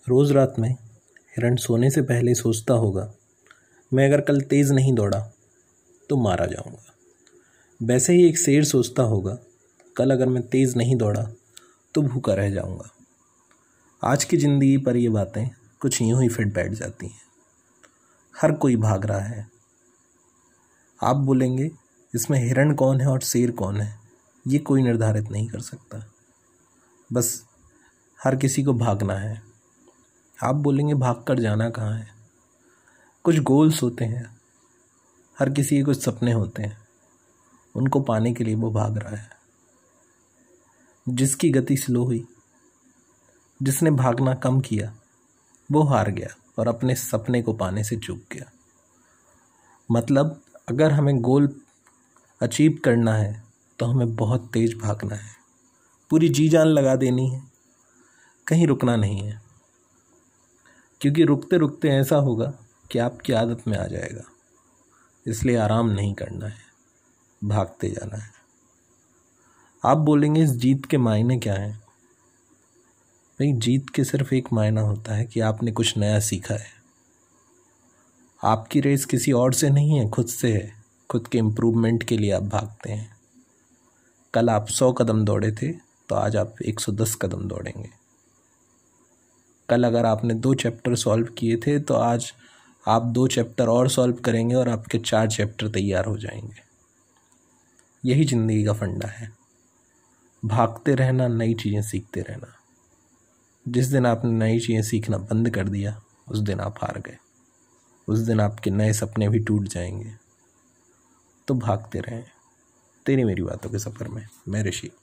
रोज़ रात में हिरण सोने से पहले सोचता होगा, मैं अगर कल तेज़ नहीं दौड़ा तो मारा जाऊंगा। वैसे ही एक शेर सोचता होगा, कल अगर मैं तेज़ नहीं दौड़ा तो भूखा रह जाऊंगा। आज की ज़िंदगी पर ये बातें कुछ यूं ही फिट बैठ जाती हैं। हर कोई भाग रहा है। आप बोलेंगे इसमें हिरण कौन है और शेर कौन है, ये कोई निर्धारित नहीं कर सकता। बस हर किसी को भागना है। आप बोलेंगे भाग कर जाना कहाँ है। कुछ गोल्स होते हैं, हर किसी के कुछ सपने होते हैं, उनको पाने के लिए वो भाग रहा है। जिसकी गति स्लो हुई, जिसने भागना कम किया, वो हार गया और अपने सपने को पाने से चूक गया। मतलब अगर हमें गोल अचीव करना है तो हमें बहुत तेज भागना है, पूरी जी जान लगा देनी है, कहीं रुकना नहीं है। क्योंकि रुकते रुकते ऐसा होगा कि आपकी आदत में आ जाएगा। इसलिए आराम नहीं करना है, भागते जाना है। आप बोलेंगे इस जीत के मायने क्या हैं? भाई जीत के सिर्फ एक मायना होता है कि आपने कुछ नया सीखा है। आपकी रेस किसी और से नहीं है, खुद से है। खुद के इम्प्रूवमेंट के लिए आप भागते हैं। कल आप 100 कदम दौड़े थे तो आज आप 110 कदम दौड़ेंगे। कल अगर आपने 2 चैप्टर सॉल्व किए थे तो आज आप 2 चैप्टर और सॉल्व करेंगे और आपके 4 चैप्टर तैयार हो जाएंगे। यही ज़िंदगी का फंडा है, भागते रहना, नई चीज़ें सीखते रहना। जिस दिन आपने नई चीज़ें सीखना बंद कर दिया, उस दिन आप हार गए। उस दिन आपके नए सपने भी टूट जाएंगे। तो भागते रहें। तेरी मेरी बातों के सफ़र में मैं ऋषि।